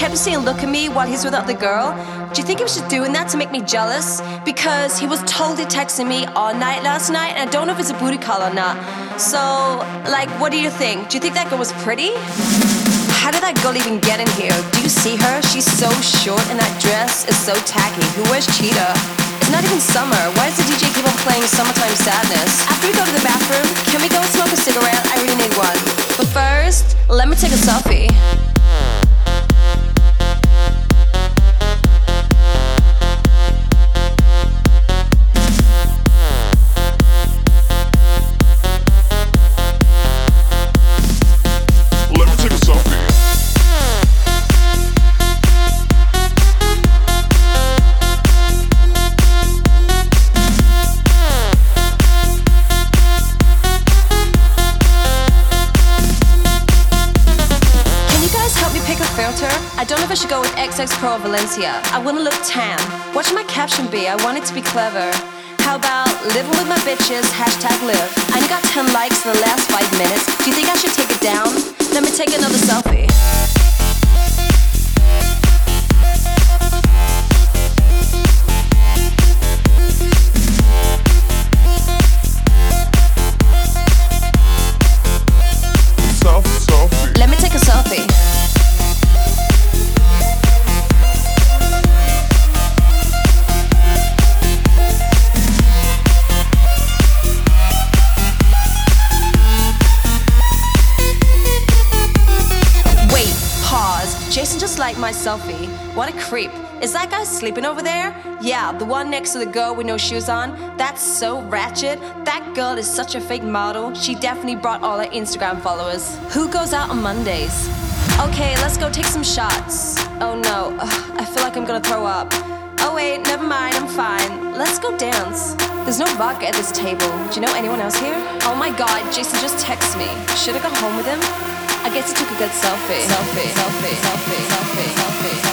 kept saying look at me while he's with the other girl. Do you think he was just doing that to make me jealous? Because he was totally texting me all night last night, and I don't know if it's a booty call or not. So, like, what do you think? Do you think that girl was pretty? How did that girl even get in here? Do you see her? She's so short and that dress is so tacky. Who wears cheetah? It's not even summer. Why does the DJ keep on playing Summertime Sadness? After we go to the bathroom, can we go smoke a cigarette? I really need one. But first, let me take a selfie. I don't know if I should go with XX Pro Valencia. I wanna look tan. What should my caption be? I want it to be clever. How about living with my bitches, #live. I only got 10 likes in the last 5 minutes. Do you think I should take it down? Let me take another selfie. Let me take a selfie. Jason just liked my selfie. What a creep. Is that guy sleeping over there? Yeah, the one next to the girl with no shoes on. That's so ratchet. That girl is such a fake model. She definitely brought all her Instagram followers. Who goes out on Mondays? Okay, let's go take some shots. Oh no, I feel like I'm gonna throw up. Oh wait, never mind, I'm fine. Let's go dance. There's no vodka at this table. Do you know anyone else here? Oh my god, Jason just texted me. Should I go home with him? I guess he took a good selfie. Selfie, selfie, selfie, selfie, selfie, selfie.